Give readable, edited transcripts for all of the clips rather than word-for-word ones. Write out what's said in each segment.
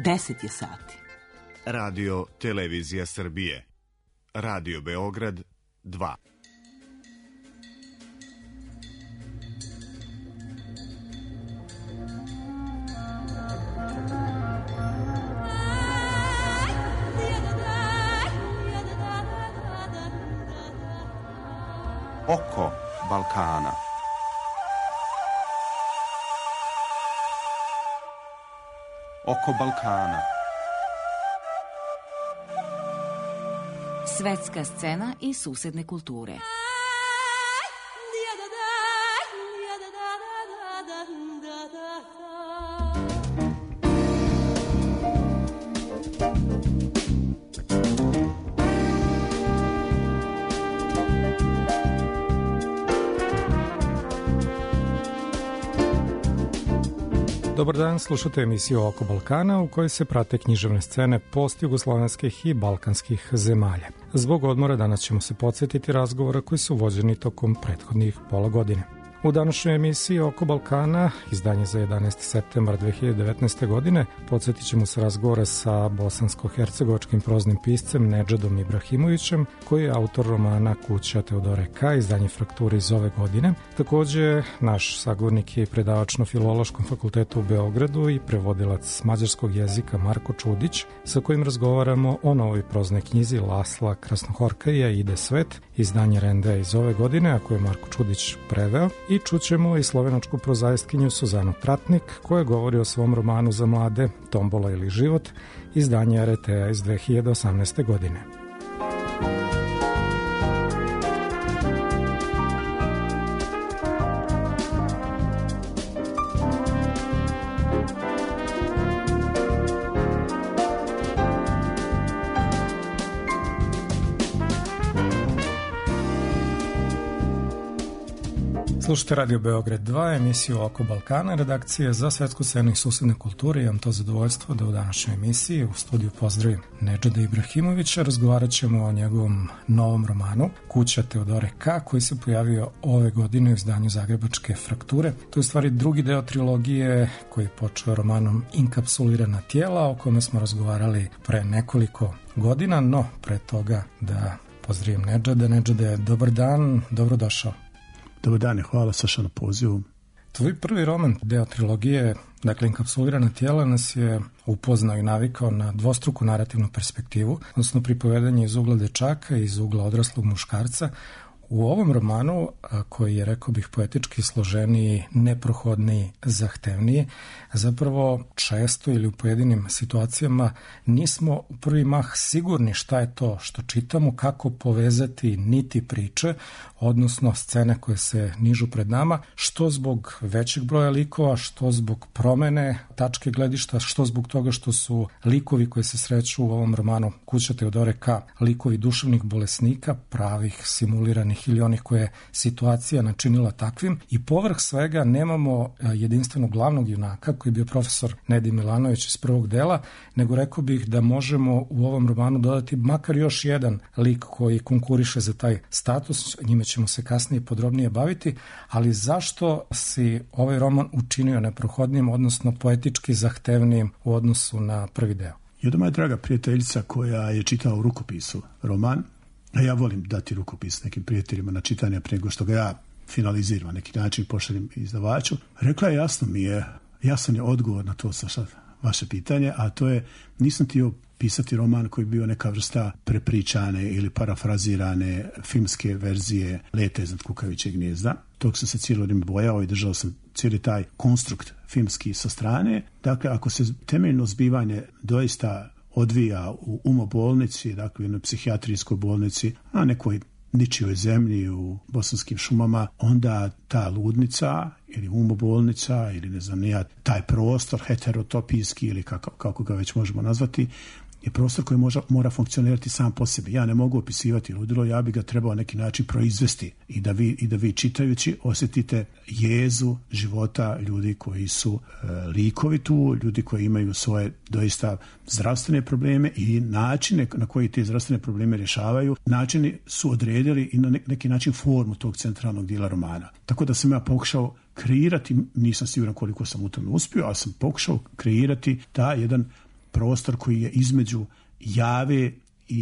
10 je sati. Radio Televizija Srbije. Radio Beograd 2. Oko Balkana. Oko Balkana. Svetska scena i susedne kulture. Dobar dan, slušate emisiju Oko Balkana u kojoj se prate književne scene postjugoslovenskih i balkanskih zemalja. Zbog odmora danas ćemo se podsjetiti razgovora koji su vođeni tokom prethodnih pola godine. U današnjoj emisiji Oko Balkana, izdanje za 11. septembar 2019. godine, podsjetit ćemo se razgovora sa bosansko-hercegovačkim proznim piscem Nedžadom Ibrahimovićem, koji je autor romana Kuća Teodore K, izdanje Frakture iz ove godine. Takođe, naš sagovornik je i predavač na Filološkom fakultetu u Beogradu i prevodilac mađarskog jezika Marko Čudić, sa kojim razgovaramo o novoj proznoj knjizi Lasla Krasnohorkaja Ide svet, izdanje Rendea iz ove godine, a koje je Marko Čudić preveo. I čućemo i slovenačku prozaistkinju Suzanu Tratnik, koja govori o svom romanu za mlade Tombola ili život, izdanje RTA iz 2018. godine. Slušajte Radio Beograd 2, emisiju Oko Balkana, redakcija za svetsku scenu i susedne kulture. Imam to zadovoljstvo da u današnjoj emisiji u studiju pozdravim Nedžada Ibrahimovića. Razgovarat ćemo o njegovom novom romanu Kuća Teodore K, koji se pojavio ove godine u izdanju zagrebačke Frakture. To je u stvari drugi deo trilogije koji je počeo romanom Inkapsulirana tijela, o kome smo razgovarali pre nekoliko godina, no pre toga da pozdravim Nedžada. Nedžade, dobar dan, dobrodošao. Dobar dan, hvala Saša na pozivu. Tvoj prvi roman, deo trilogije, dakle Inkapsulirana tijela, nas je upoznao i navikao na dvostruku narativnu perspektivu, odnosno pripovedanje iz ugla dečaka i iz ugla odraslog muškarca. U ovom romanu, koji je, rekao bih, poetički složeniji, neprohodniji, zahtevniji, zapravo često ili u pojedinim situacijama nismo u prvi mah sigurni šta je to što čitamo, kako povezati niti priče, odnosno scene koje se nižu pred nama, što zbog većeg broja likova, što zbog promene tačke gledišta, što zbog toga što su likovi koji se sreću u ovom romanu Kuća Teodore K likovi duševnih bolesnika, pravih, simuliranih ili onih koje je situacija načinila takvim, i povrh svega nemamo jedinstvenog glavnog junaka koji je bio profesor Nedim Milanović iz prvog dela, nego rekao bih da možemo u ovom romanu dodati makar još jedan lik koji konkuriše za taj status, njime ćemo se kasnije podrobnije baviti, ali zašto si ovaj roman učinio neprohodnim, odnosno poetički zahtevnijim u odnosu na prvi deo? Jedna moja draga prijateljica koja je čitala u rukopisu roman, a ja volim dati rukopis nekim prijateljima na čitanje prije nego što ga ja finaliziram na neki način, pošaljem izdavaču, rekla je jasan je odgovor na to, Saša, vaše pitanje, a to je, nisam htio pisati roman koji bi bio neka vrsta prepričane ili parafrazirane filmske verzije Leta iznad kukavičjeg gnijezda. Tog sam se cijelo vrijeme bojao i držao sam cijeli taj konstrukt filmski sa strane. Dakle, ako se temeljno zbivanje doista odvija u umobolnici, dakle u jednoj psihijatrijskoj bolnici, na nekoj ničijoj zemlji u bosanskim šumama, onda ta ludnica ili umobolnica ili ne znam nija, taj prostor heterotopijski ili kako ga već možemo nazvati, je prostor koji mora funkcionirati sam po sebi. Ja ne mogu opisivati ludilo, ja bi ga trebao neki način proizvesti i da vi čitajući osjetite jezu života ljudi koji su likovi tu, ljudi koji imaju svoje doista zdravstvene probleme i načine na koji te zdravstvene probleme rješavaju. Načini su odredili i na neki način formu tog centralnog dijela romana. Tako da sam ja pokušao kreirati, nisam siguran koliko sam u tome uspio, ali sam pokušao kreirati taj jedan prostor koji je između jave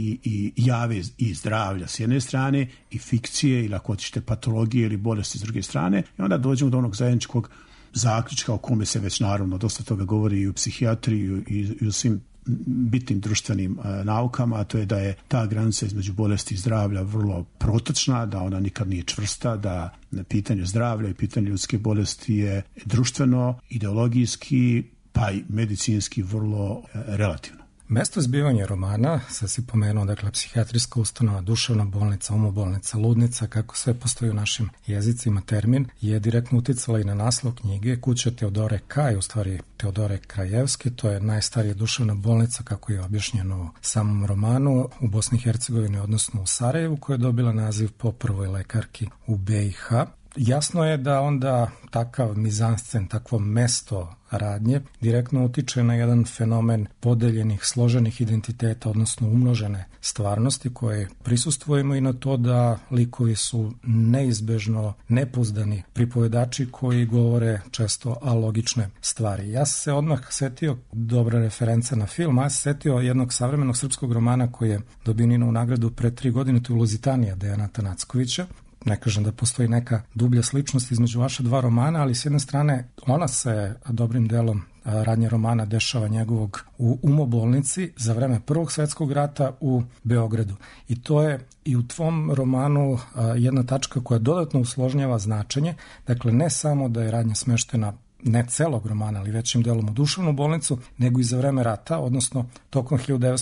i jave i zdravlja s jedne strane i fikcije ili ako hoćete patologije ili bolesti s druge strane, i onda dođemo do onog zajedničkog zaključka o kome se već naravno dosta toga govori i u psihijatriji i u svim bitnim društvenim naukama, a to je da je ta granica između bolesti i zdravlja vrlo protočna, da ona nikad nije čvrsta, da pitanje zdravlja i pitanje ljudske bolesti je društveno, ideologijski pa i medicinski vrlo relativno. Mesto zbivanja romana, sad si pomenuo, dakle, psihijatrijska ustanova, duševna bolnica, umobolnica, ludnica, kako sve postoji u našim jezicima termin, je direktno uticala i na naslov knjige Kuća Teodore Kaj, u stvari Teodore Krajevske, to je najstarija duševna bolnica, kako je objašnjeno u samom romanu, u Bosni i Hercegovini, odnosno u Sarajevu, koja je dobila naziv po prvoj lekarki u BiH. Jasno je da onda takav mizanscen, takvo mesto radnje direktno utiče na jedan fenomen podeljenih, složenih identiteta, odnosno umnožene stvarnosti koje prisustvujemo i na to da likovi su neizbežno nepouzdani pripovedači koji govore često alogične stvari. Ja sam se odmah setio, dobra referenca na film, ja sam se setio jednog savremenog srpskog romana koji je dobio Ninovu nagradu pre 3 godine, to je Luzitanija Dejana Tanackovića. Ne kažem da postoji neka dublja sličnost između vaša dva romana, ali s jedne strane ona se dobrim delom radnje romana dešava njegovog u umobolnici za vreme Prvog svjetskog rata u Beogradu. I to je i u tvom romanu jedna tačka koja dodatno usložnjava značenje. Dakle, ne samo da je radnja smeštena ne celog romana, ali većim delom u duševnu bolnicu, nego i za vreme rata, odnosno tokom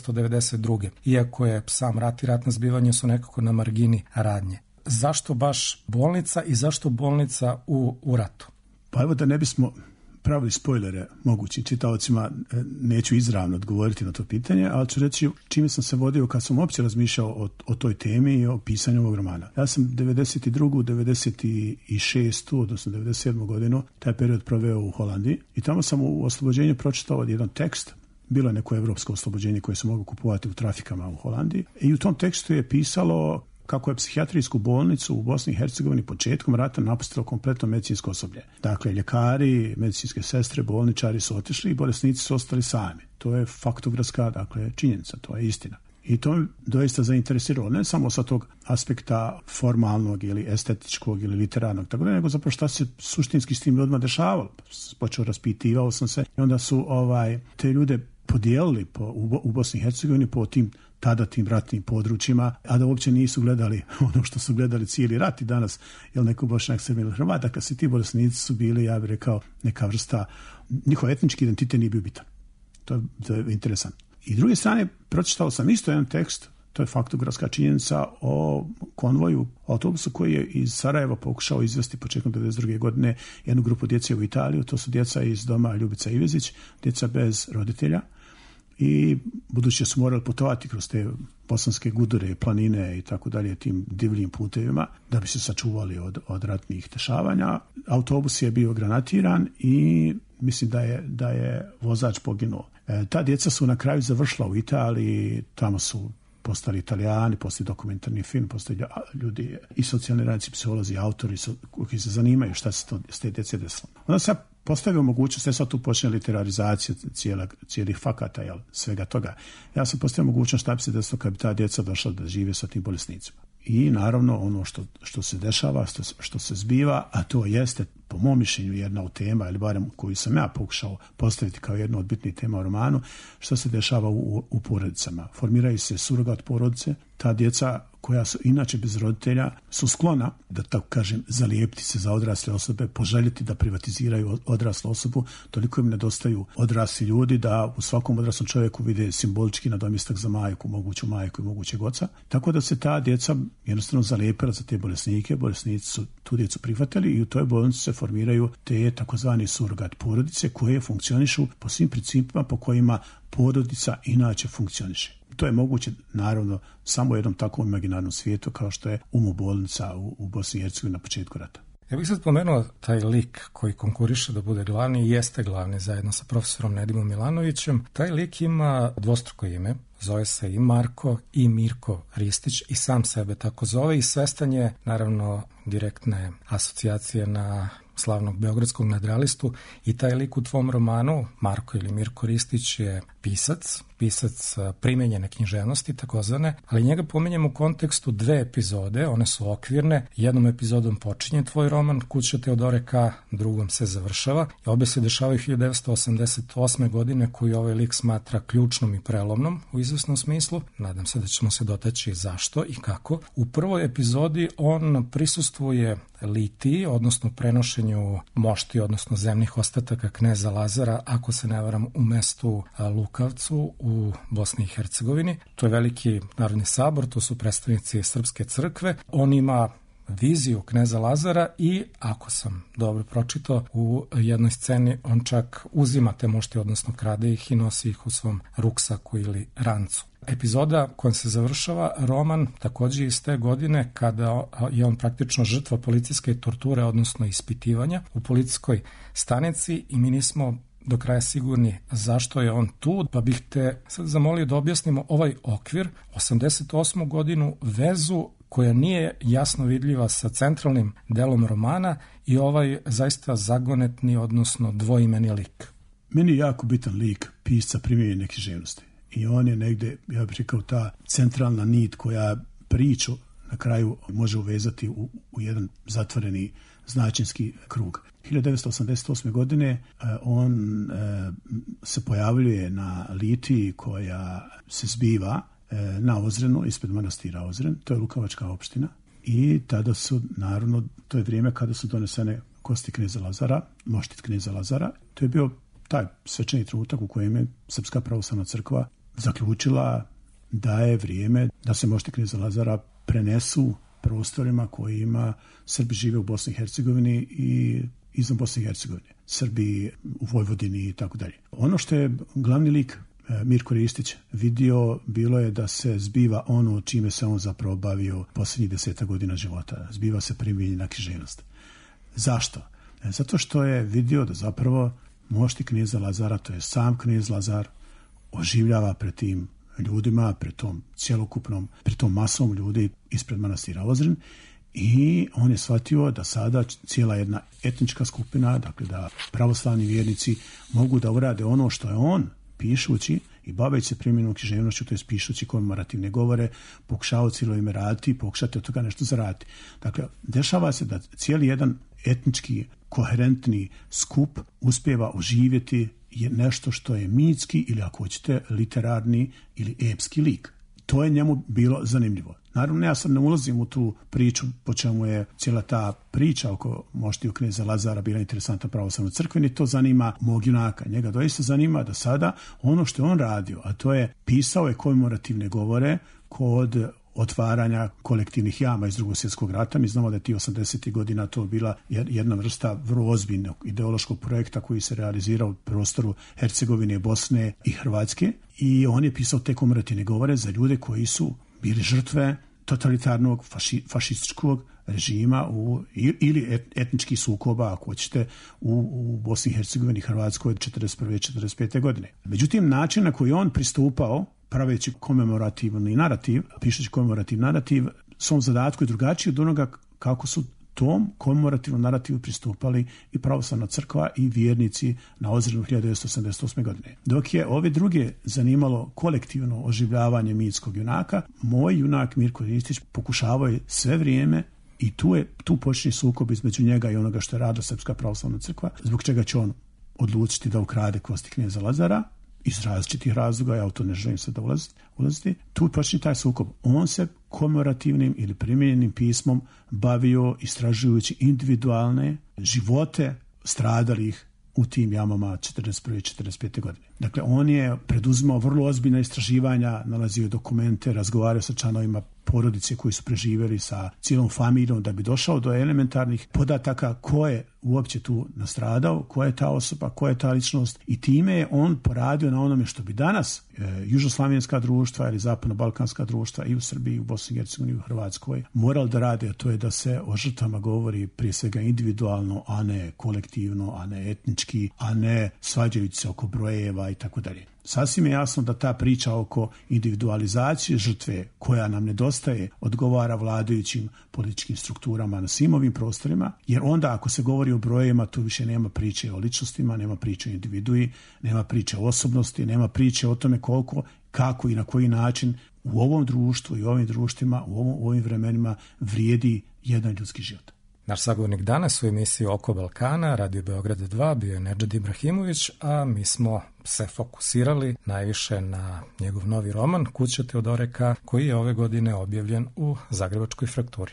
1992. Iako je sam rat i ratna zbivanja su nekako na margini radnje. Zašto baš bolnica i zašto bolnica u ratu? Pa evo da ne bismo pravili spojlere mogućim čitaocima, neću izravno odgovoriti na to pitanje, ali ću reći čime sam se vodio kad sam uopće razmišljao o toj temi i o pisanju ovog romana. Ja sam 92. 96. odnosno 97. godinu taj period proveo u Holandiji i tamo sam u oslobođenju pročitao jedan tekst. Bilo je neko evropsko oslobođenje koje se mogu kupovati u trafikama u Holandiji i u tom tekstu je pisalo kako je psihijatrijsku bolnicu u Bosni i Hercegovini početkom rata napustilo kompletno medicinsko osoblje. Dakle, ljekari, medicinske sestre, bolničari su otišli i bolesnici su ostali sami. To je faktografska, dakle, činjenica, to je istina. I to me doista zainteresiralo, ne samo sa tog aspekta formalnog ili estetičkog ili literarnog, tako da, nego zapravo šta se suštinski s tim ljudima dešavalo. Počeo raspitivao sam se i onda su te ljude podijelili u Bosni i Hercegovini po tada tim ratnim područjima, a da uopće nisu gledali ono što su gledali cijeli rat i danas, jel neko Bošnjak, Srbin ili Hrvat, dakle svi ti bolesnici su bili, ja bih rekao, neka vrsta, njihov etnički identitet nije bio bitan. To je interesantno. I druge strane, pročitao sam isto jedan tekst, to je faktografska činjenica o konvoju autobusu koji je iz Sarajeva pokušao izvesti početkom 1992. godine jednu grupu djece u Italiju. To su djeca iz doma Ljubica Ivezić, djeca bez roditelja. I budući su morali putovati kroz te bosanske gudure, planine i tako dalje, tim divljim putevima da bi se sačuvali od ratnih dešavanja. Autobus je bio granatiran i mislim da je vozač poginuo. Ta djeca su na kraju završila u Italiji, tamo su postali Italijani, postoji dokumentarni film, postoji ljudi i socijalni radnici, psiholozi, autori koji se zanimaju šta se to s te djece desilo. Onda se postavio mogućnost, sad tu počne literarizacija cijelih fakata, svega toga. Ja sam postavio mogućnost šta bi se desilo kad bi ta djeca došla da žive sa tim bolesnicima. I naravno ono što se dešava, što se zbiva, a to jeste po mom mišljenju jedna od tema, ili barem koju sam ja pokušao postaviti kao jednu od bitnih tema u romanu, što se dešava u porodicama. Formiraju se surogat porodice, ta djeca koja su inače bez roditelja su sklona, da tako kažem, zalijepiti se za odrasle osobe, poželjeti da privatiziraju odraslu osobu, toliko im nedostaju odrasli ljudi da u svakom odraslom čovjeku vide simbolički nadomjestak za moguću majku i mogućeg oca. Tako da se ta djeca jednostavno zalijepila za te bolesnike, bolesnici su tu djecu prihvatili i u toj bolnici se formiraju te takozvani surogat porodice koje funkcionišu po svim principima po kojima porodica inače funkcioniše. To je moguće, naravno, samo u jednom takvom imaginarnom svijetu kao što je umobolnica u Bosni i Hercegovini na početku rata. Ja bih sad spomenuo taj lik koji konkuriše da bude glavni i jeste glavni zajedno sa profesorom Nedimom Milanovićem. Taj lik ima dvostruko ime, zove se i Marko i Mirko Ristić i sam sebe tako zove i svestan je, naravno, direktne asocijacije na slavnog beogradskog nadrealistu i taj lik u tvom romanu, Marko ili Mirko Ristić, je pisac primenjene književnosti takozvane, ali njega pominjem u kontekstu dve epizode, one su okvirne, jednom epizodom počinje tvoj roman Kuća Teodore K, drugom se završava i obe se dešavaju 1988. godine koju ovaj lik smatra ključnom i prelomnom u izvesnom smislu. Nadam se da ćemo se dotaći zašto i kako. U prvoj epizodi on prisustvuje litiji, odnosno prenošenju mošti, odnosno zemnih ostataka kneza Lazara, ako se ne varam, u mestu Lukavcu u Bosni i Hercegovini. To je veliki narodni sabor, to su predstavnici Srpske crkve. On ima viziju kneza Lazara i, ako sam dobro pročitao, u jednoj sceni on čak uzima te mošti, odnosno krade ih i nosi ih u svom ruksaku ili rancu. Epizoda kojom se završava roman takođe iz te godine kada je on praktično žrtva policijske torture, odnosno ispitivanja u policijskoj stanici i mi nismo do kraja sigurni zašto je on tu, pa bih te sad zamolio da objasnimo ovaj okvir, 88. godinu, vezu koja nije jasno vidljiva sa centralnim delom romana i ovaj zaista zagonetni, odnosno dvoimeni lik. Meni je jako bitan lik pisca primijenjene književnosti. I on je negde, ja bih rekao, ta centralna nit koja priču na kraju može uvezati u jedan zatvoreni značinski krug. 1988. godine on se pojavljuje na litiji koja se zbiva na Ozrenu, ispred manastira Ozren, to je Lukavačka opština. I tada su, naravno, to je vrijeme kada su donesene kosti kneza Lazara, moštit kneza Lazara. To je bio taj svečani trenutak u kojem je Srpska pravoslavna crkva zaključila da je vrijeme da se mošti kneza Lazara prenesu prostorima kojima Srbi žive u Bosni i Hercegovini i izvan Bosne i Hercegovine. Srbi u Vojvodini i tako dalje. Ono što je glavni lik Mirko Ristić vidio bilo je da se zbiva ono čime se on zapravo bavio posljednjih 10 godina života. Zbiva se primijenjena književnost. Zašto? Zato što je vidio da zapravo mošti kneza Lazara, to je sam knez Lazar, oživljava pred tim ljudima, pred tom cjelokupnom, pred tom masom ljudi ispred manastira Ozren i on je shvatio da sada cijela jedna etnička skupina, dakle da pravoslavni vjernici mogu da urade ono što je on pišući i baveći se primjenom književnošću, to je pišući komemorativne govore, pokušao cijelo ime raditi, pokušati od toga nešto zaraditi. Dakle, dešava se da cijeli jedan etnički, koherentni skup uspijeva oživjeti je nešto što je mitski ili ako hoćete literarni ili epski lik. To je njemu bilo zanimljivo. Naravno, ja sad ne ulazim u tu priču po čemu je cijela ta priča oko moštiju kneza Lazara bila interesantna pravoslavnoj crkvi, ni to zanima mog junaka. Njega doista zanima da sada ono što je on radio, a to je pisao je komemorativne govore kod otvaranja kolektivnih jama iz Drugog svjetskog rata. Mi znamo da je ti 80. godina to bila jedna vrsta vrlo ozbiljnog ideološkog projekta koji se realizirao u prostoru Hercegovine, Bosne i Hrvatske. I on je pisao te komemorativne govore za ljude koji su bili žrtve totalitarnog fašističkog režima ili etničkih sukoba, ako hoćete, u Bosni i Hercegovini, Hrvatskoj od 1941. 1945. godine. Međutim, način na koji on pristupao praveći komemorativni narativ, pišući komemorativni narativ, svom zadatku je drugačiji od onoga kako su tom komemorativnom narativu pristupali i pravoslavna crkva i vjernici na Ozrenu 1988. godine. Dok je ove druge zanimalo kolektivno oživljavanje mitskog junaka, moj junak Mirko Ristić pokušavao je sve vrijeme i tu počinje sukob između njega i onoga što je radila Srpska pravoslavna crkva, zbog čega će on odlučiti da ukrade kosti kneza Lazara, iz različitih razloga, ja u to ne želim sad ulaziti. Tu počinje taj sukob. On se komemorativnim ili primijenjenim pismom bavio istražujući individualne živote stradalih u tim jamama 1941. 1945. godine. Dakle, on je preduzimao vrlo ozbiljna istraživanja, nalazio dokumente, razgovarao sa članovima porodice koji su preživjeli, sa cijelom familijom, da bi došao do elementarnih podataka ko je uopće tu nastradao, ko je ta osoba, ko je ta ličnost, i time je on poradio na onome što bi danas južnoslavenska društva ili zapadno-balkanska društva i u Srbiji, i u Bosni i Hercegovini, i u Hrvatskoj morali da rade, a to je da se o žrtvama govori prije svega individualno, a ne kolektivno, a ne etnički, a ne svađajući se oko brojeva i tako dalje. Sasvim je jasno da ta priča oko individualizacije žrtve koja nam nedostaje odgovara vladajućim političkim strukturama na svim ovim prostorima, jer onda ako se govori o brojevima tu više nema priče o ličnostima, nema priče o individui, nema priče o osobnosti, nema priče o tome koliko, kako i na koji način u ovom društvu i ovim društvima, u ovim vremenima vrijedi jedan ljudski život. Naš sagovornik danas u emisiji Oko Balkana, Radio Beograd 2, bio je Nedžad Ibrahimović, a mi smo se fokusirali najviše na njegov novi roman Kuća Teodoreka, koji je ove godine objavljen u Zagrebačkoj Frakturi.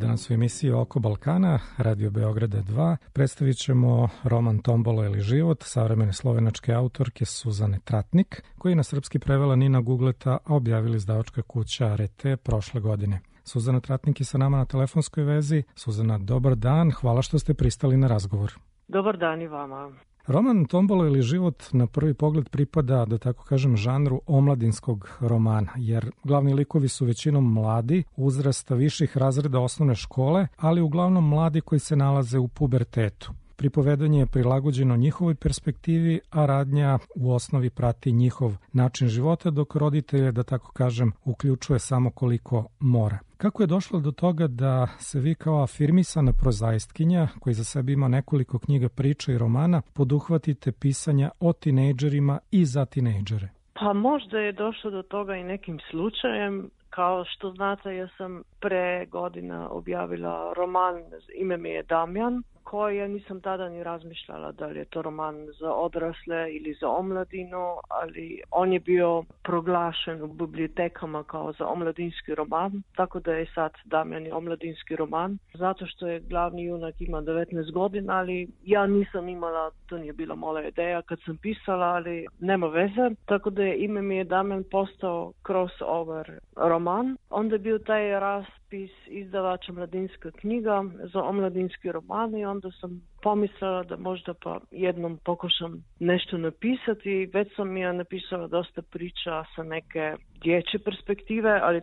danas u emisiji Oko Balkana, Radio Beograda 2. Predstavit ćemo roman Tombolo ili život savremene slovenačke autorke Suzane Tratnik, koji je na srpski prevela Nina Gugleta, a objavili izdavačka kuća Arete prošle godine. Suzana Tratnik je sa nama na telefonskoj vezi. Suzana, dobar dan, hvala što ste pristali na razgovor. Dobar dan i vama. Roman Tombolo ili život na prvi pogled pripada, da tako kažem, žanru omladinskog romana, jer glavni likovi su većinom mladi, uzrasta viših razreda osnovne škole, ali uglavnom mladi koji se nalaze u pubertetu. Pripovedanje je prilagođeno njihovoj perspektivi, a radnja u osnovi prati njihov način života, dok roditelje, da tako kažem, uključuje samo koliko mora. Kako je došlo do toga da se vi kao afirmisana prozaistkinja, koji za sebe ima nekoliko knjiga, priča i romana, poduhvatite pisanja o tinejdžerima i za tinejdžere? Pa možda je došlo do toga i nekim slučajem. Kao što znate, ja sam pre godina objavila roman, ime mi je Damjan, koji ja nisam tada ni razmišljala da li je to roman za odrasle ili za omladinu, ali on je bio proglašen u bibliotekama kao za omladinski roman, tako da je sad Damjan je omladinski roman, zato što je glavni junak ima 19 godina, ali ja nisam imala, to nije bila moja ideja kad sam pisala, ali nema veze, tako da je ime mi je Damjan postao crossover roman. Onda je bio taj raspis izdavača Mladinska knjiga za omladinski roman i onda sam pomislila da možda pa jednom pokušam nešto napisati. Već sam ja napisala dosta priča sa neke dječje perspektive, ali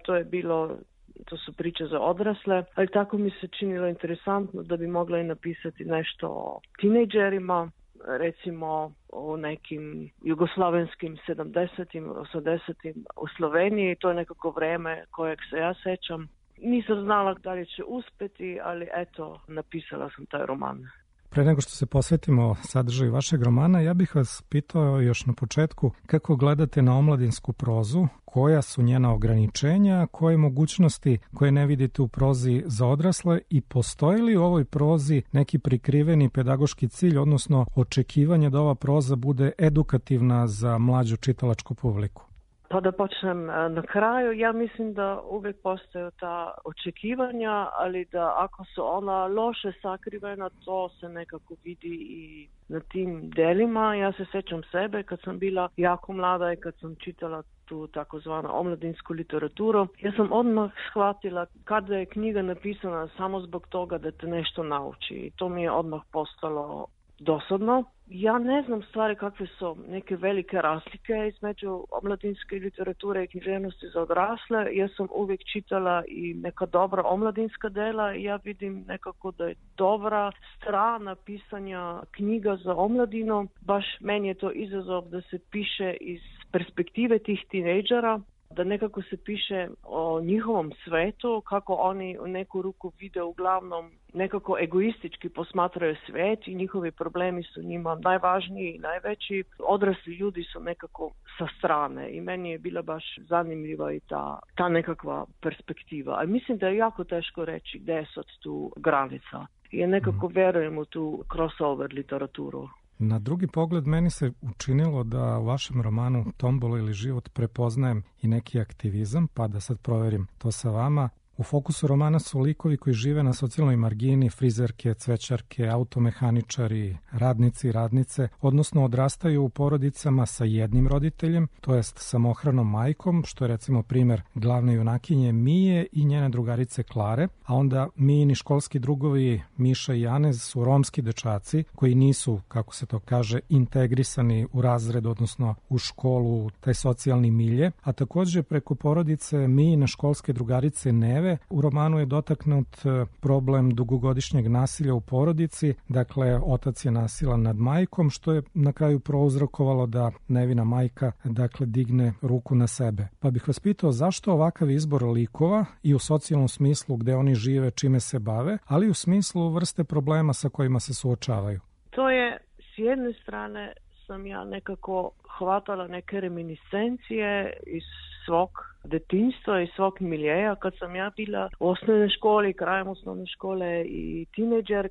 to su priče za odrasle, ali tako mi se činilo interesantno da bi mogla i napisati nešto o tinejdžerima, recimo o nekim jugoslavenskim 70-im, 80-im u Sloveniji. To je nekako vreme kojeg se ja sećam. Nisam znala da li će uspjeti, ali eto, napisala sam taj roman. Pre nego što se posvetimo sadržaju vašeg romana, ja bih vas pitao još na početku kako gledate na omladinsku prozu, koja su njena ograničenja, koje mogućnosti koje ne vidite u prozi za odrasle i postoji li u ovoj prozi neki prikriveni pedagoški cilj, odnosno očekivanje da ova proza bude edukativna za mlađu čitalačku publiku? Pa da počnem na kraju, ja mislim da uvijek postoje ta očekivanja, ali da ako su ona loše sakrivena, to se nekako vidi i na tim delima. Ja se sećam sebe kad sam bila jako mlada i kad sam čitala tu takozvanu omladinsku literaturu. Ja sam odmah shvatila kada je knjiga napisana samo zbog toga da te nešto nauči. I to mi je odmah postalo dosadno. Ja ne znam stvari kakve su neke velike razlike između omladinske literature i književnosti za odrasle. Ja sam uvijek čitala i neka dobra omladinska dela i ja vidim nekako da je dobra strana pisanja knjiga za omladinu. Baš meni je to izazov da se piše iz perspektive tih tinejdžera, da nekako se piše o njihovom svetu, kako oni u neku ruku vide uglavnom nekako egoistički posmatraju svijet i njihovi problemi su njima najvažniji i najveći. Odrasli ljudi su nekako sa strane i meni je bila baš zanimljiva i ta nekakva perspektiva. Ali mislim da je jako teško reći gdje je sad tu granica. I nekako vjerujem u tu crossover literaturu. Na drugi pogled meni se učinilo da u vašem romanu Tombolo ili život prepoznajem i neki aktivizam, pa da sad proverim to sa vama. U fokusu romana su likovi koji žive na socijalnoj margini, frizerke, cvećarke, automehaničari, radnici i radnice, odnosno odrastaju u porodicama sa jednim roditeljem, to jest samohranom majkom, što je recimo primjer glavne junakinje Mije i njene drugarice Klare, a onda Mijini školski drugovi Miša i Janez su romski dečaci koji nisu, kako se to kaže, integrisani u razred, odnosno u školu, taj socijalni milje, a također preko porodice Mijine školske drugarice Neve u romanu je dotaknut problem dugogodišnjeg nasilja u porodici, dakle otac je nasilan nad majkom, što je na kraju prouzrokovalo da nevina majka digne ruku na sebe. Pa bih vas pitao zašto ovakav izbor likova i u socijalnom smislu gde oni žive, čime se bave, ali i u smislu vrste problema sa kojima se suočavaju? To je s jedne strane sam ja nekako hvatala neke reminiscencije iz svog detinjstva i svog miljeja kad sam ja bila u osnovnoj školi, krajem osnovne škole i tinejdžerka.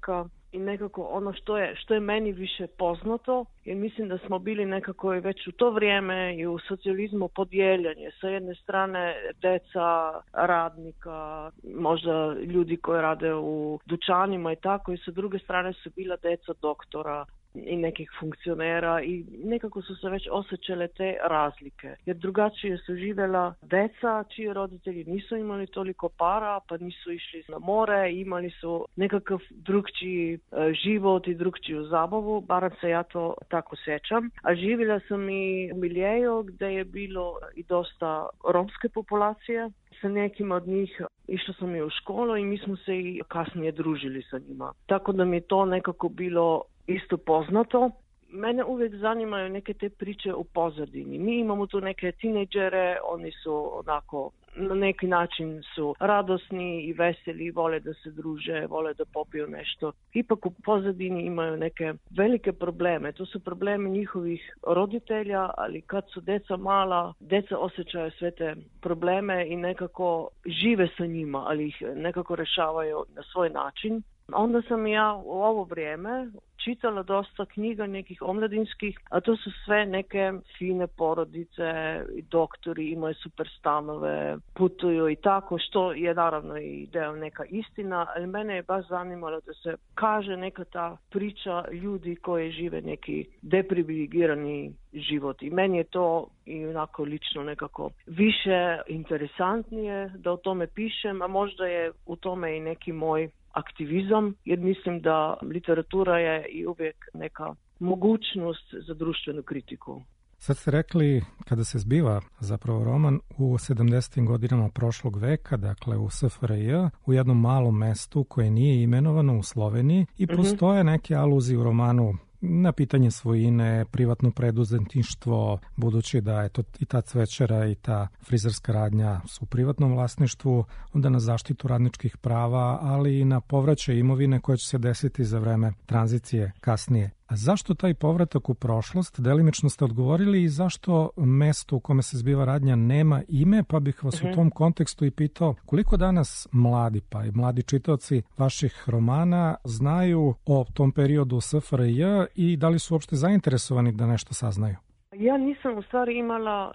i nekako ono što je meni više poznato, jer mislim da smo bili nekako i već u to vrijeme i u socijalizmu podijeljanje. Sa jedne strane deca radnika, možda ljudi koji rade u dućanima i tako, i sa druge strane su bila deca doktora i nekih funkcionera i nekako su se već osjećale te razlike. Jer drugačije su živjela deca čiji roditelji nisu imali toliko para, pa nisu išli na more, imali su nekakav drugčiji život i drugčiju zabavu, barem se ja to tako sjećam. A živjela sam i u miljeju gdje je bilo i dosta romske populacije. Sa nekim od njih išla sam i u školu i mi smo se i kasnije družili sa njima. Tako da mi je to nekako bilo isto poznato. Mene uvijek zanimaju neke te priče u pozadini. Mi imamo tu neke tinejdžere, oni su onako, na neki način su radosni i veseli, vole da se druže, vole da popiju nešto. Ipak u pozadini imaju neke velike probleme. To su problemi njihovih roditelja, ali kad su deca mala, deca osjećaju sve te probleme i nekako žive sa njima, ali ih nekako rješavaju na svoj način. Onda sam ja u ovo vrijeme čitala dosta knjiga nekih omladinskih, a to su sve neke fine porodice i doktori, imaju super stanove, putuju i tako, što je naravno i deo neka istina, ali mene je baš zanimalo da se kaže neka ta priča ljudi koji žive neki deprivilegirani život. I meni je to i onako lično nekako više interesantnije da o tome pišem, a možda je u tome i neki moj aktivizam, jer mislim da literatura je i uvijek neka mogućnost za društvenu kritiku. Sad ste rekli, kada se zbiva zapravo roman u 70. godinama prošlog veka, dakle u SFRJ, u jednom malom mestu koje nije imenovano u Sloveniji i postoje neke aluzije u romanu na pitanje svojine, privatno preduzetništvo, budući da je to i ta cvećara i ta frizerska radnja su u privatnom vlasništvu, onda na zaštitu radničkih prava, ali i na povraćaj imovine koje će se desiti za vreme tranzicije kasnije. A zašto taj povratak u prošlost? Delimično ste odgovorili i zašto mesto u kome se zbiva radnja nema ime, pa bih vas u tom kontekstu i pitao koliko danas mladi, pa i mladi čitaoci vaših romana znaju o tom periodu SFRJ i da li su uopšte zainteresovani da nešto saznaju? Ja nisam u stvari imala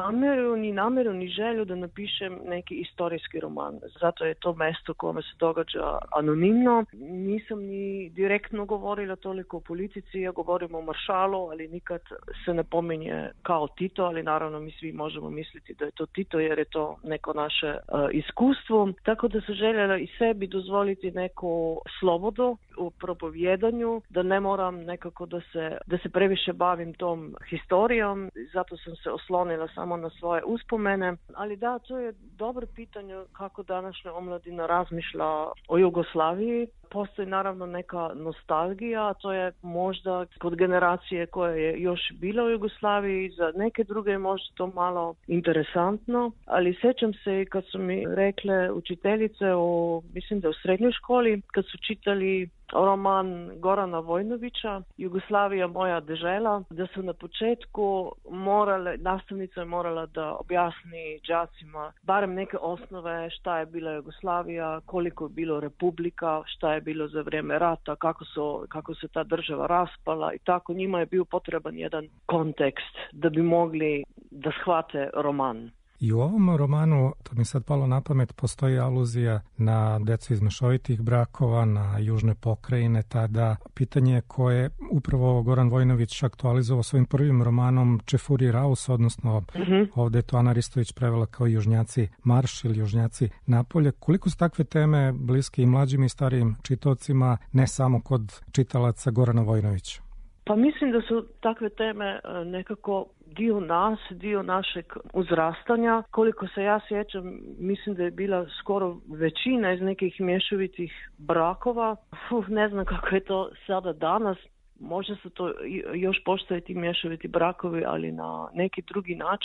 namjeru ni želju da napišem neki istorijski roman. Zato je to mesto kome se događa anonimno. Nisam ni direktno govorila toliko o politici, ja govorim o maršalu, ali nikad se ne pominje kao Tito, ali naravno mi svi možemo misliti da je to Tito jer je to neko naše iskustvo. Tako da sam željela i sebi dozvoliti neku slobodu u propovjedanju, da ne moram nekako da se previše bavim tom historijom, zato sam se oslonila samo na svoje uspomene. Ali da, to je dobro pitanje kako današnja omladina razmišlja o Jugoslaviji. Postoji naravno neka nostalgija, to je možda kod generacije koja je još bila u Jugoslaviji, za neke druge je možda to malo interesantno, ali sjećam se kad su mi rekle učiteljice, mislim da u srednjoj školi, kad su čitali roman Gorana Vojnovića, Jugoslavija moja dežela, da su na početku nastavnica je morala da objasni đacima barem neke osnove šta je bila Jugoslavija, koliko je bilo republika, šta je bilo za vrijeme rata, kako se ta država raspala i tako. Njima je bio potreban jedan kontekst da bi mogli da shvate roman. I u ovom romanu, to mi sad palo na pamet, postoji aluzija na decu iz mešovitih brakova, na južne pokrajine, tada pitanje koje upravo Goran Vojnović aktualizovao svojim prvim romanom Čefuri Raus, odnosno ovdje je to Ana Ristović prevela kao Južnjaci marš ili Južnjaci napolje. Koliko su takve teme bliske i mlađim i starijim čitaocima, ne samo kod čitalaca Gorana Vojnovića? Pa mislim da su takve teme nekako dio nas, dio našeg uzrastanja. Koliko se ja sjećam, mislim da je bila skoro većina iz nekih mješovitih brakova. Ne znam kako je to sada danas. Možda su to još postoje ti mješoviti brakovi, ali na neki drugi način.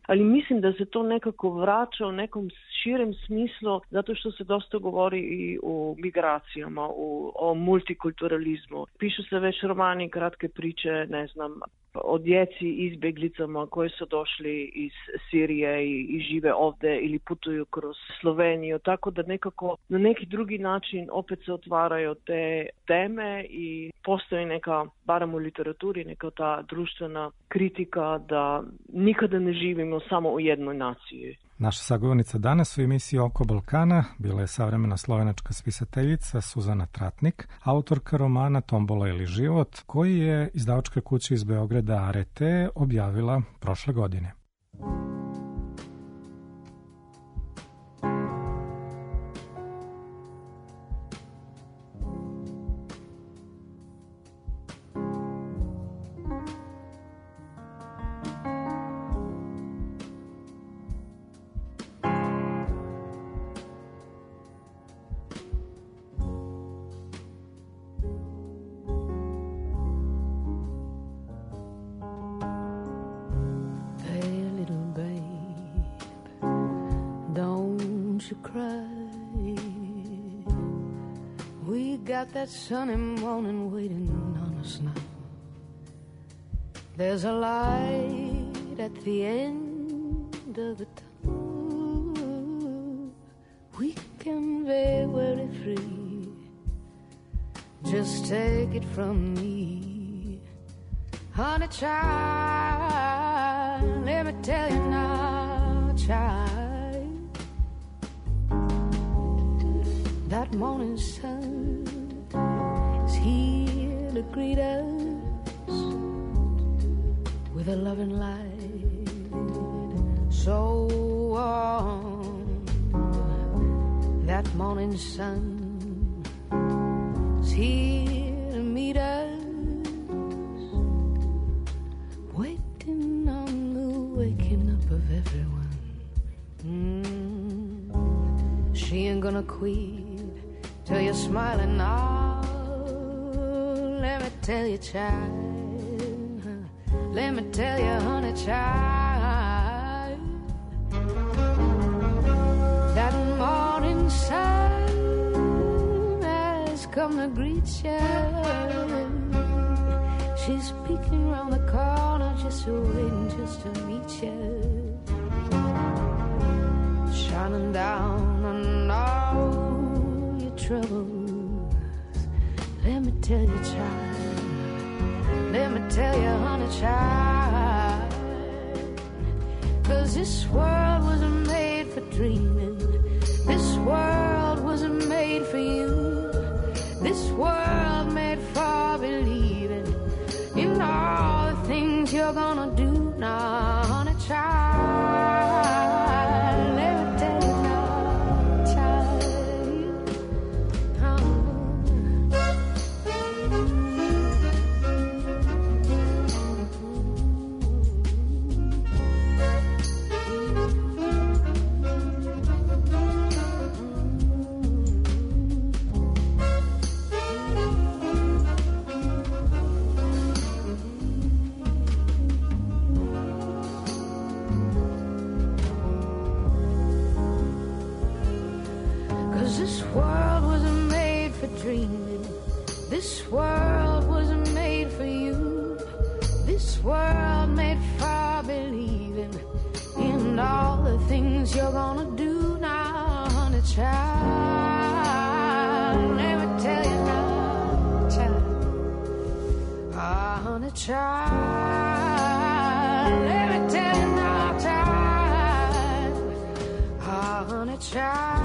ali mislim da se to nekako vraća u nekom širem smislu, zato što se dosta govori i o migracijama, o multikulturalizmu. Pišu se već romani, kratke priče, ne znam, o djeci izbjeglicama koji su došli iz Sirije i žive ovdje ili putuju kroz Sloveniju, tako da nekako na neki drugi način opet se otvaraju te teme i postoji neka, barem u literaturi, neka ta društvena kritika da nikada ne živimo samo u jednoj naciji. Naša sagovornica danas u emisiji Oko Balkana bila je savremena slovenačka spisateljica Suzana Tratnik, autorka romana Tombola ili život, koji je izdavačka kuća iz Beograda Arete objavila prošle godine. That sunny morning waiting on us now. There's a light at the end of the tunnel. We can be very free. Just take it from me, honey child. Let me tell you now, child. That morning sun is here to greet us with a loving light so warm. That morning sun is here to meet us, waiting on the waking up of everyone. She ain't gonna quit till you're smiling now. Let me tell you, child. Let me tell you, honey, child. That morning sun has come to greet you. She's peeking around the corner, just waiting just to meet you. Shining down on all your troubles. Let me tell you, child. Let me tell you, honey, child. 'Cause this world wasn't made for dreaming. This world wasn't made for you. This world made for believing in all the things you're gonna do now, honey, child. Let me tell you now, child. This world wasn't made for dreaming. This world wasn't made for you. This world made for believing in all the things you're gonna do now, honey, child. Let me tell you now, child. Ah, honey, child. Let me tell you now, child. Ah, honey, child.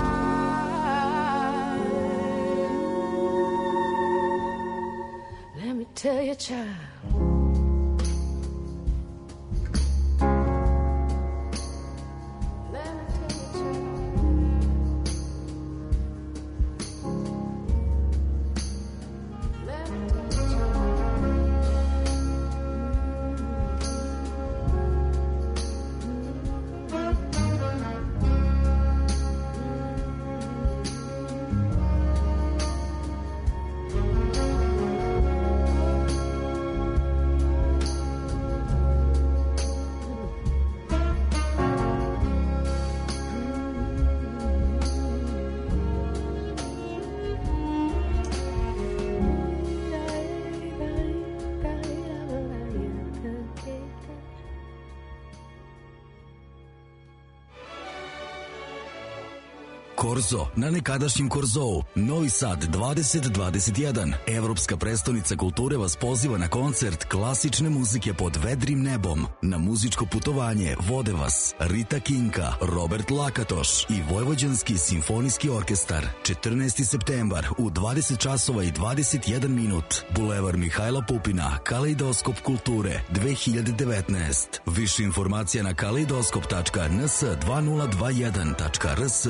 Tell your child. Korzo na nekadašnjem Korzou. Novi Sad 2021. Evropska prestonica kulture vas poziva na koncert klasične muzike pod vedrim nebom. Na muzičko putovanje vode vas Rita Kinka, Robert Lakatoš i Vojvođanski simfonijski orkestar. 14. septembar u 20 časova i 21 minut. Bulevar Mihajla Pupina, Kaleidoskop kulture 2019. Više informacija na kaleidoskop.ns2021.rs.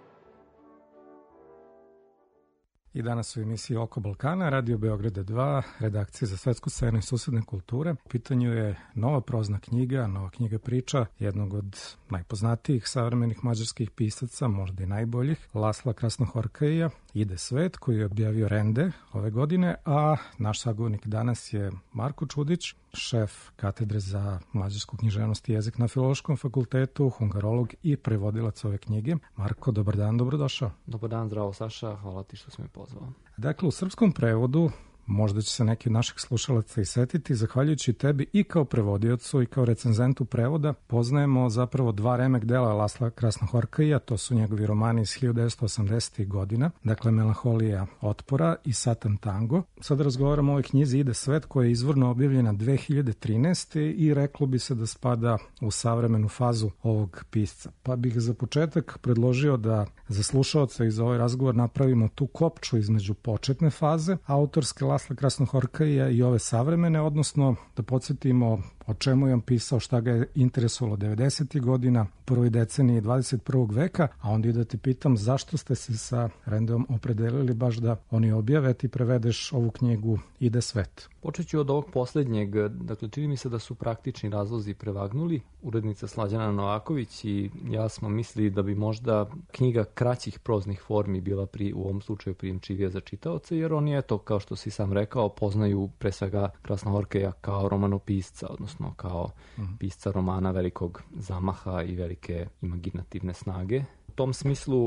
I danas u emisiji Oko Balkana, Radio Beograda 2, redakcija za svetsku scenu i susedne kulture. U pitanju je nova prozna knjiga, nova knjiga priča jednog od najpoznatijih savremenih mađarskih pisaca, možda i najboljih, Lasla Krasnohorkaija, Ide svet, koji je objavio Rende ove godine, a naš sagovornik danas je Marko Čudić, šef katedre za mađarsku književnost i jezik na Filološkom fakultetu, hungarolog i prevodilac ove knjige. Marko, dobar dan, dobrodošao. Dobar dan, zdravo Saša, hvala ti što si me pozvao. Dakle, u srpskom prevodu, možda će se neki od naših slušalaca i setiti, zahvaljujući tebi i kao prevodiocu i kao recenzentu prevoda, poznajemo zapravo dva remek dela Lasla Krasnohorkaija, to su njegovi romani iz 1980. godina, dakle Melanholija otpora i Satan tango. Sada razgovaramo o ovoj knjizi Ide svet, koja je izvorno objavljena 2013. i reklo bi se da spada u savremenu fazu ovog pisca. Pa bih za početak predložio da za slušaoca i za ovaj razgovor napravimo tu kopču između početne faze autorske Lasla Krasnohorkaija i ove savremene, odnosno da podsjetimo o čemu je on pisao, šta ga je interesovalo 90. godina, u prvoj deceniji 21. veka, a onda i da ti pitam zašto ste se sa Rendeom opredelili baš da oni objave, ti prevedeš ovu knjigu Ide svet. Počet ću od ovog posljednjeg, dakle čini mi se da su praktični razlozi prevagnuli. Urednica Slađana Novaković i ja smo mislili da bi možda knjiga kraćih proznih formi bila u ovom slučaju prijemčivija za čitaoce, jer oni, eto, kao što si sam rekao, poznaju pre svega Krasnohorkaija kao romanopisca, odnosno kao pisca romana velikog zamaha i velike imaginativne snage. U tom smislu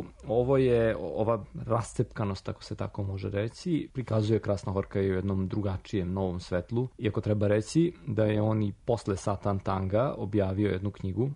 ova rascepkanost, ako se tako može reći, prikazuje Krasnohorkaija u jednom drugačijem, novom svetlu. Iako treba reći da je on i posle Satan tanga objavio jednu knjigu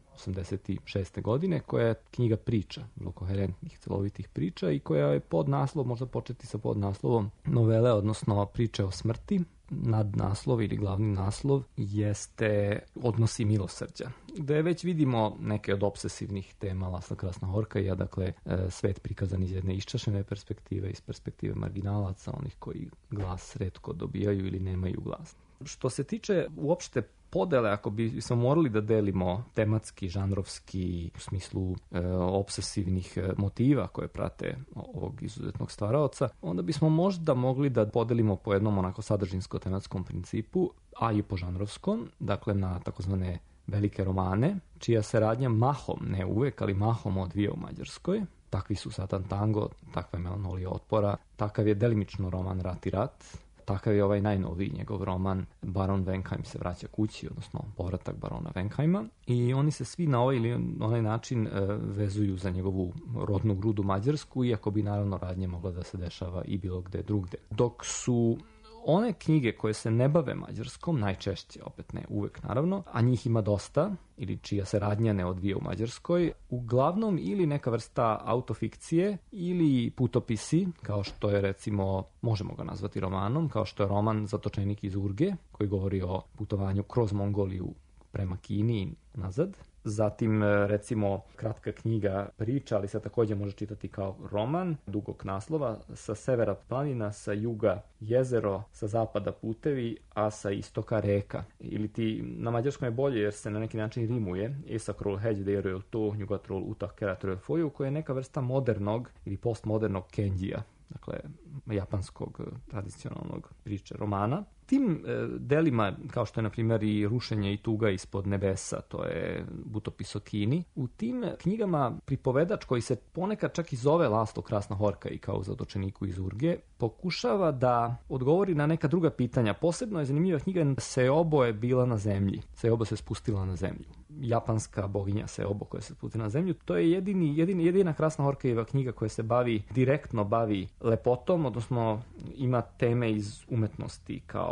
86. godine, koja je knjiga priča, vrlo koherentnih, celovitih priča i koja je podnaslov, možda početi sa podnaslovom novele, odnosno priče o smrti. Nadnaslov ili glavni naslov jeste Odnosi milosrđa, gde već vidimo neke od obsesivnih tema Lasla Krasnohorkaija, dakle svet prikazan iz jedne iščašene perspektive, iz perspektive marginalaca, onih koji glas retko dobijaju ili nemaju glas. Što se tiče uopšte podele, ako bi smo morali da delimo tematski, žanrovski, u smislu obsesivnih motiva koje prate ovog izuzetnog stvaraoca, onda bismo možda mogli da podelimo po jednom onako sadržinsko-tematskom principu, a i po žanrovskom, dakle na takozvane velike romane, čija se radnja mahom, ne uvek, ali mahom odvija u Mađarskoj. Takvi su Satan tango, takva je Melanholija otpora, takav je delimično roman Rat i rat, takav je ovaj najnoviji njegov roman Baron Venkheim se vraća kući, odnosno povratak barona Venkheima, i oni se svi na ovaj ili onaj način vezuju za njegovu rodnu grudu Mađarsku, iako bi naravno radnje mogla da se dešava i bilo gde drugde. Dok su one knjige koje se ne bave Mađarskom, najčešće, opet ne uvek naravno, a njih ima dosta, ili čija se radnja ne odvija u Mađarskoj, uglavnom ili neka vrsta autofikcije ili putopisi, kao što je recimo, možemo ga nazvati romanom, kao što je roman Zatočenik iz Urge, koji govori o putovanju kroz Mongoliju prema Kini i nazad. Zatim, recimo, kratka knjiga priča, ali se također može čitati kao roman, dugog naslova, sa severa planina, sa juga jezero, sa zapada putevi, a sa istoka reka. Ili ti, na mađarskom je bolje jer se na neki način rimuje, Északról hegyedéről tó, nyugatról utak keletről folyó, koja je neka vrsta modernog ili postmodernog Kenjija, dakle, japanskog tradicionalnog priče romana. Tim delima, kao što je na primjer i Rušenje i tuga ispod nebesa, to je Butopis o Kini, u tim knjigama pripovedač, koji se ponekad čak i zove Laslo Krasnohorkaij kao u Zatočeniku iz Urge, pokušava da odgovori na neka druga pitanja. Posebno je zanimljiva knjiga Seobo je bila na zemlji. Seobo se spustila na zemlju. Japanska boginja Seobo koja se spustila na zemlju. To je jedina Krasnohorkaijeva knjiga koja se direktno bavi lepotom, odnosno ima teme iz umetnosti kao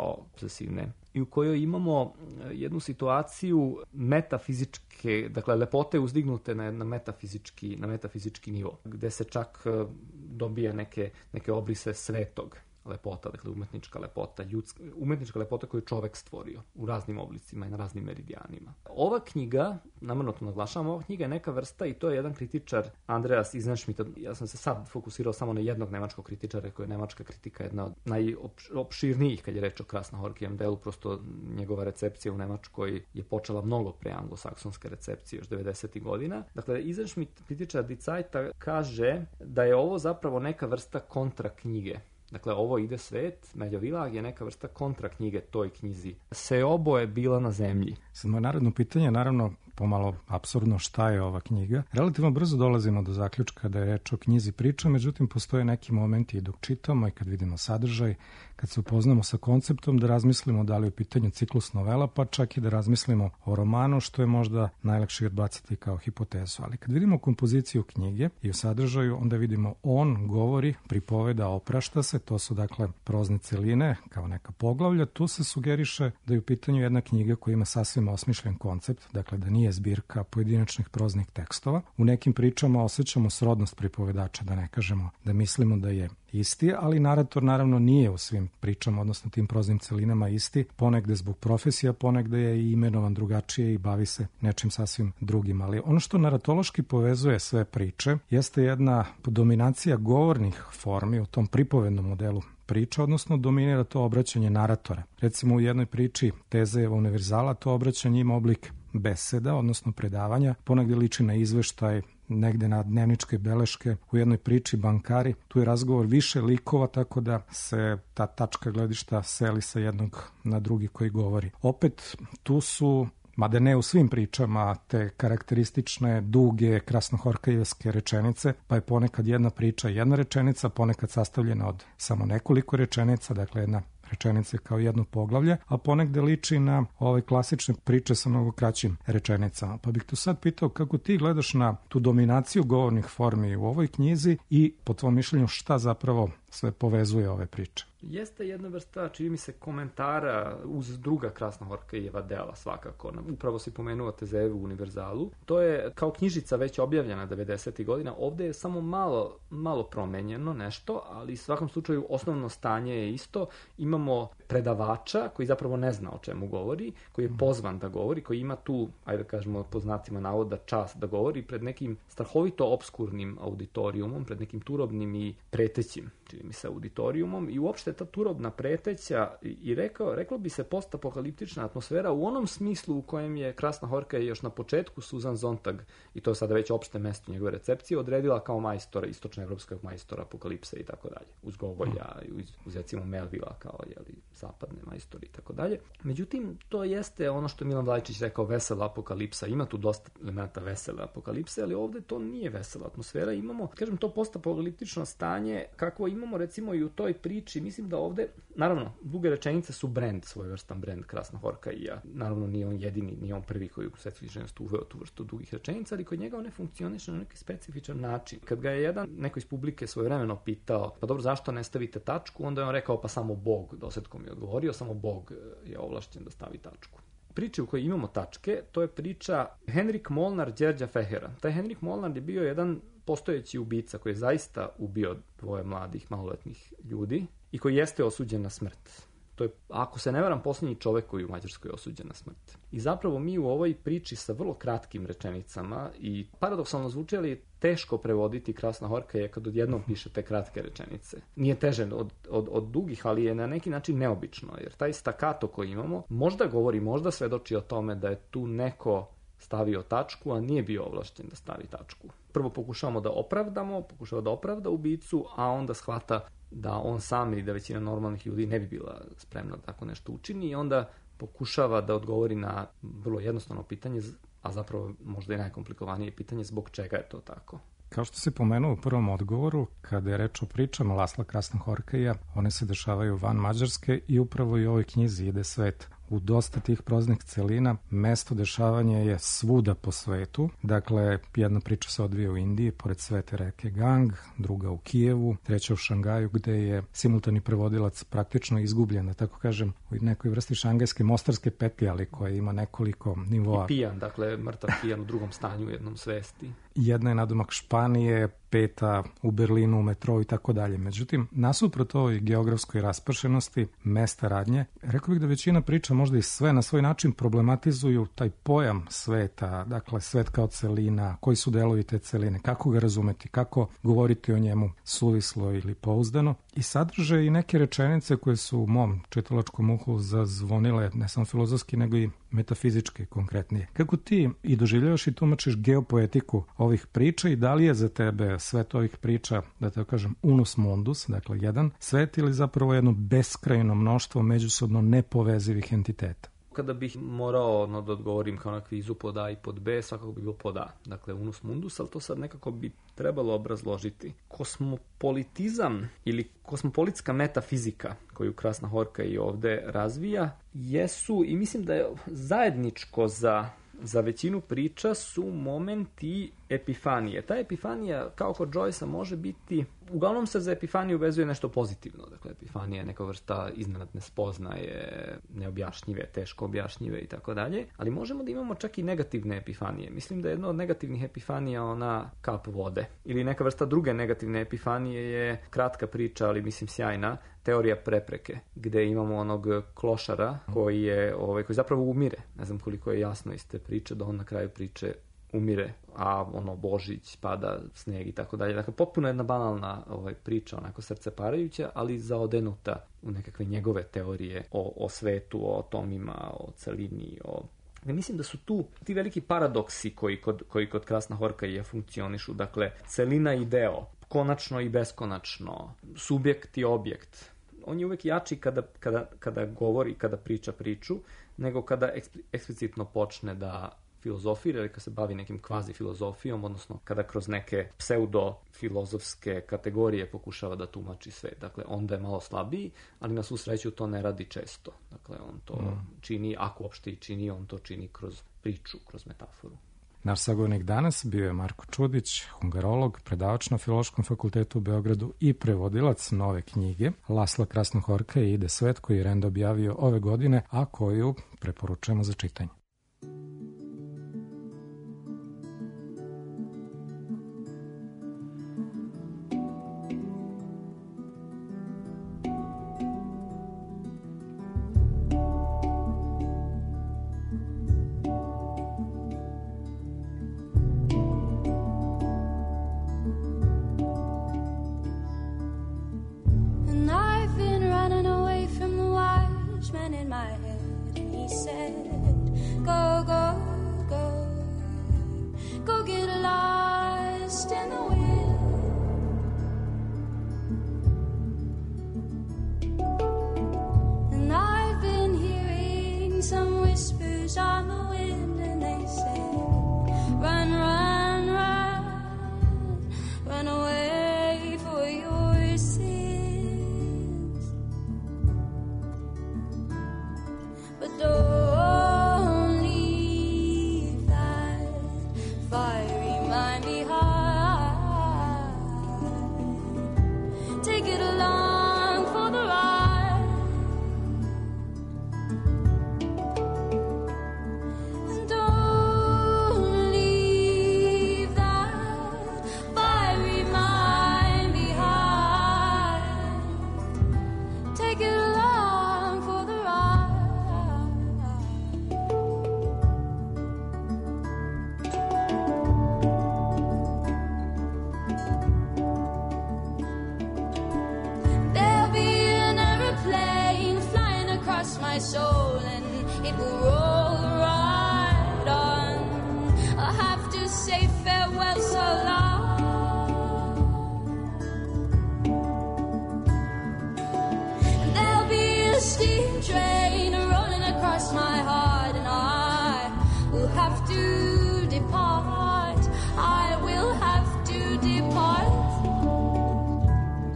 kao obsesivne i u kojoj imamo jednu situaciju metafizičke, dakle lepote uzdignute na metafizički nivo, gde se čak dobija neke obrise svetog lepota, dakle umetnička lepota koju je čovek stvorio u raznim oblicima i na raznim meridijanima. Ova knjiga, namerno to naglašavam, ova knjiga je neka vrsta, i to je jedan kritičar, Andreas Isenschmidt, ja sam se sad fokusirao samo na jednog nemačkog kritičara, koja je nemačka kritika jedna od najopširnijih kad je reč o Krasnohorkijem delu, prosto njegova recepcija u Nemačkoj je počela mnogo pre anglosaksonske recepcije još 90. godina. Dakle, Isenschmidt, kritičar Die Zeita, kaže da je ovo zapravo neka vrsta kontra knjige. Dakle, ovo ide svet, Meljo Vilag je neka vrsta kontra knjige toj knjizi. Seobo je bila na zemlji. Sad moje naredno pitanje, naravno pomalo apsurdno, šta je ova knjiga. Relativno brzo dolazimo do zaključka da je reč o knjizi priča, međutim postoje neki momenti i dok čitamo i kad vidimo sadržaj, kad se upoznamo sa konceptom, da razmislimo da li je u pitanju ciklus novela, pa čak i da razmislimo o romanu, što je možda najlakše odbaciti kao hipotezu. Ali kad vidimo kompoziciju knjige i u sadržaju, onda vidimo on govori, pripoveda, oprašta se, to su dakle prozne celine kao neka poglavlja. Tu se sugeriše da je u pitanju jedna knjiga koja ima sasvim osmišljen koncept, dakle da nije zbirka pojedinačnih proznih tekstova. U nekim pričama osjećamo srodnost pripovedača, da ne kažemo da mislimo da je isti, ali narator naravno nije u svim pričama, odnosno tim proznim celinama isti, ponegde zbog profesija, ponegde je i imenovan drugačije i bavi se nečim sasvim drugim. Ali ono što naratološki povezuje sve priče jeste jedna dominacija govornih formi u tom pripovednom modelu priča, odnosno dominira to obraćanje naratora. Recimo u jednoj priči Tezejeva univerzala to obraćanje ima oblik beseda, odnosno predavanja, ponegde liči na izveštaj, negde na dnevničke beleške. U jednoj priči Bankari, tu je razgovor više likova, tako da se ta tačka gledišta seli sa jednog na drugi koji govori. Opet tu su, mada ne u svim pričama, te karakteristične, duge, krasnohorkajevske rečenice, pa je ponekad jedna priča jedna rečenica, ponekad sastavljena od samo nekoliko rečenica, dakle jedna rečenice kao jedno poglavlje, a ponegde liči na ove klasične priče sa mnogo kraćim rečenicama. Pa bih tu sad pitao kako ti gledaš na tu dominaciju govornih formi u ovoj knjizi i po tvom mišljenju šta zapravo sve povezuje ove priče. Jeste jedna vrsta, čini mi se, komentara uz druga Krasnohorkajeva dela svakako. Upravo si pomenuo Tezejevu univerzalu. To je kao knjižica već objavljena 90. godina. Ovde je samo malo promenjeno nešto, ali u svakom slučaju osnovno stanje je isto. Imamo predavača koji zapravo ne zna o čemu govori, koji je pozvan da govori, koji ima tu, ajde kažemo po znacima navoda, čast da govori pred nekim strahovito obskurnim auditorijumom, pred nekim turobnim i pretećim, čini mi se, auditorijumom, i uopšte ta turobna preteća i reklo bi se postapokaliptična atmosfera u onom smislu u kojem je Krasnohorkaj još na početku Susan Sontag, i to je sada već opšte mesto njegove recepcije, odredila kao majstora, istočnoevropskog majstora apokalipse i tako dalje, uz Gogolja, uz recimo Melvila kao zapadne majstori i tako dalje. Međutim, to jeste ono što je Milan Vlajčić rekao, vesela apokalipsa. Ima tu dosta elementa vesele apokalipse, ali ovde to nije vesela atmosfera. Imamo, kažem, to postapokaliptično stanje kakvo imamo recimo i u toj priči. Mislim da ovde, naravno, duge rečenice su brend, svojevrstan brend Krasnohorkaja. Naravno, nije on jedini, nije on prvi koji u svetsku književnost uveo tu vrstu dugih rečenica, ali kod njega one funkcioniše na neki specifičan način. Kad ga je neko iz publike svojevremeno pitao, pa dobro, zašto ne stavite tačku, onda je on rekao, pa samo Bog, dosetkom je odgovorio, samo Bog je ovlašćen da stavi tačku. Priče u kojoj imamo tačke, to je priča Henrik Molnar Đerđa Fehera. Taj Henrik Molnar je bio jedan postojeći ubica koji je zaista ubio dvoje mladih maloletnih ljudi i koji jeste osuđen na smrt. To je, ako se ne varam, posljednji čovek koji u Mađarskoj je osuđen na smrt. I zapravo mi u ovoj priči sa vrlo kratkim rečenicama, i paradoksalno zvuči, ali teško prevoditi Krasnohorkaja kad odjednom piše te kratke rečenice. Nije teže od dugih, ali je na neki način neobično, jer taj stakato koji imamo možda govori, možda svedoči o tome da je tu neko stavio tačku, a nije bio ovlašćen da stavi tačku. Prvo pokušava da opravda ubicu, a onda shvata da on sam ili da većina normalnih ljudi ne bi bila spremna da tako nešto učini, i onda pokušava da odgovori na vrlo jednostavno pitanje, a zapravo možda i najkomplikovanije pitanje, zbog čega je to tako. Kao što si pomenuo u prvom odgovoru, kada je reč o pričama Lasla Krasnohorkaja, one se dešavaju van Mađarske i upravo i u ovoj knjizi ide svet u dosta tih proznih celina mesto dešavanja je svuda po svetu. Dakle, jedna priča se odvija u Indiji, pored svete reke Gang, druga u Kijevu, treća u Šangaju, gde je simultani prevodilac praktično izgubljen, da tako kažem, u nekoj vrsti šangajske mostarske petlje, ali koja ima nekoliko nivoa. I pijan, dakle, mrtav pijan u drugom stanju u jednom svesti. Jedna je nadomak Španije, peta u Berlinu, u metrou i tako dalje. Međutim, nasuprot ovoj geografskoj raspršenosti mesta radnje, rekao bih da većina priča, možda i sve na svoj način, problematizuju taj pojam sveta, dakle svet kao celina, koji su delovi te celine, kako ga razumeti, kako govoriti o njemu suvislo ili pouzdano, i sadrže i neke rečenice koje su u mom čitalačkom uhu zazvonile ne samo filozofski, nego i metafizički konkretnije. Kako ti i doživljavaš i tumačiš geopoetiku ovih priča i da li je za tebe svet ovih priča, da te kažem, unus mundus, dakle jedan svet, ili zapravo jedno beskrajno mnoštvo međusobno nepovezivih entiteta? Kada bih morao da odgovorim kao na kvizu pod A i pod B, svakako bi bilo pod A. Dakle, unus mundus, ali to sad nekako bi trebalo obrazložiti. Kosmopolitizam ili kosmopolitska metafizika koju Krasna Horka i ovde razvija jesu, i mislim da je zajedničko za većinu priča, su momenti epifanije. Ta epifanija, kao kod Joyce-a, može biti, uglavnom se za epifaniju vezuje nešto pozitivno. Dakle, epifanija je neka vrsta iznenadne spoznaje, neobjašnjive, teško objašnjive i tako dalje. Ali možemo da imamo čak i negativne epifanije. Mislim da je jedna od negativnih epifanija ona kap vode. Ili neka vrsta druge negativne epifanije je kratka priča, ali mislim sjajna, Teorija prepreke, gde imamo onog klošara koji zapravo umire. Ne znam koliko je jasno iz te priče da on na kraju priče umire, a Božić, pada sneg i tako dalje. Dakle, potpuno jedna banalna priča, onako srceparajuća, ali zaodenuta u nekakve njegove teorije o svetu, o atomima, o celini, Mislim da su tu ti veliki paradoksi koji kod Krasna Horka i funkcionišu. Dakle, celina i deo, konačno i beskonačno, subjekt i objekt. On je uvek jači kada govori, kada priča priču, nego kada eksplicitno počne da filozofira ili kada se bavi nekim kvazi filozofijom, odnosno kada kroz neke pseudo-filozofske kategorije pokušava da tumači sve. Dakle, onda je malo slabiji, ali na svu sreću to ne radi često. Dakle, on to čini, ako uopšte i čini, on to čini kroz priču, kroz metaforu. Naš sagovornik danas bio je Marko Čudić, hungarolog, predavač na Filološkom fakultetu u Beogradu i prevodilac nove knjige Lasla Krasnohorka i Ide svet, koji je Rand objavio ove godine, a koju preporučujemo za čitanje.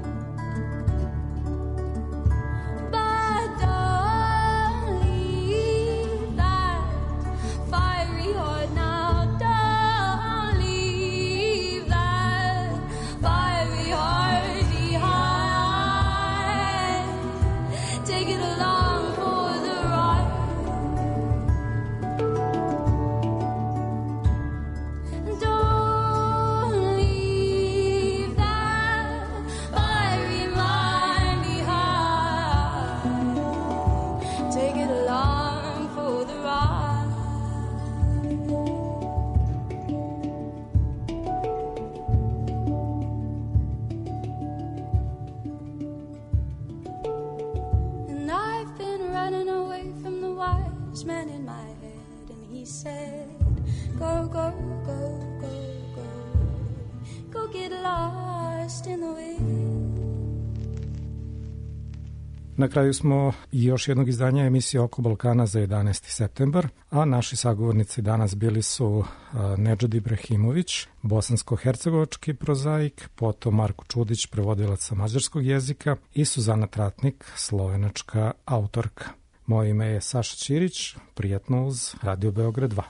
But don't leave this man in my head, and he said, go, go, go, go, go, go get lost in the wind. Na kraju smo i još jednog izdanja emisije Oko Balkana za 11. septembar, a naši sagovornici danas bili su Nedžad Ibrahimović, bosansko-hercegovački prozaik, potom Marko Čudić, prevodilac sa mađarskog jezika i Suzana Tratnik, slovenačka autorka. Moje ime je Saša Ćirić, prijatno uz Radio Beograd 2.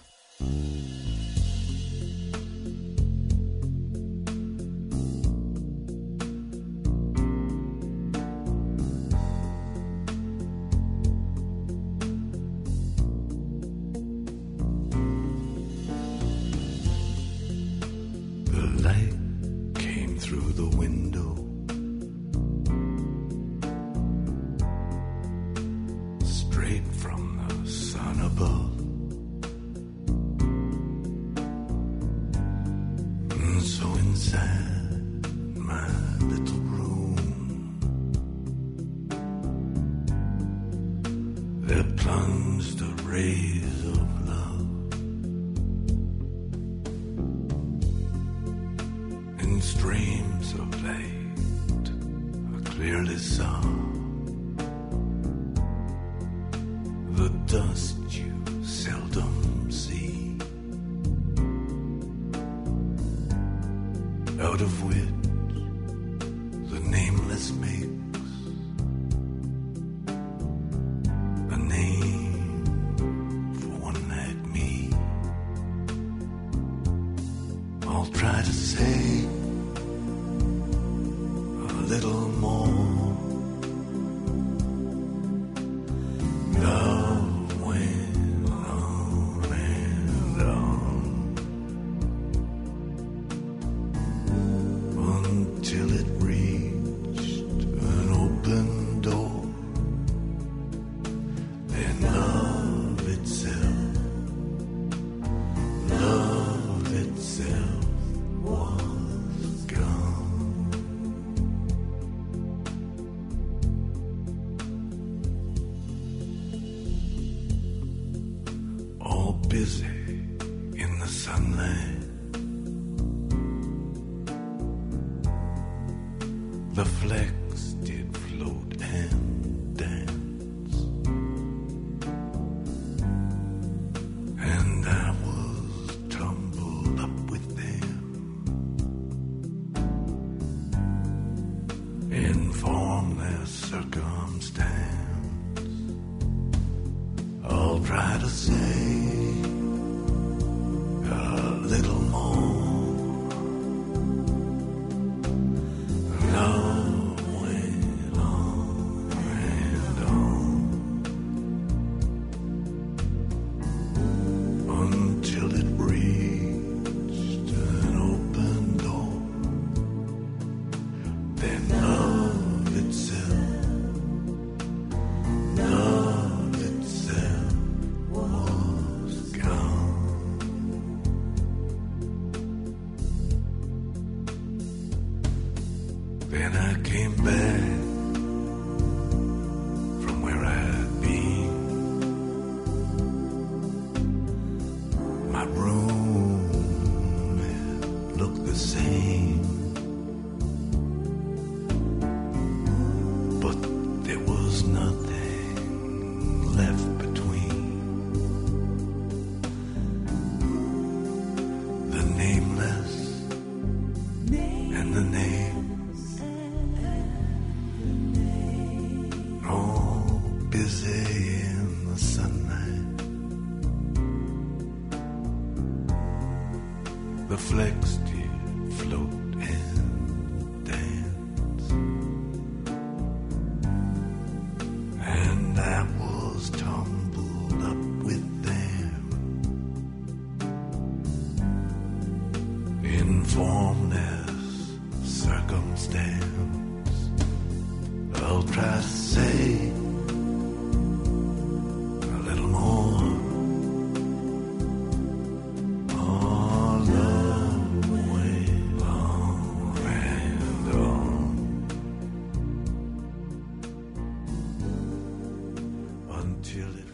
Till it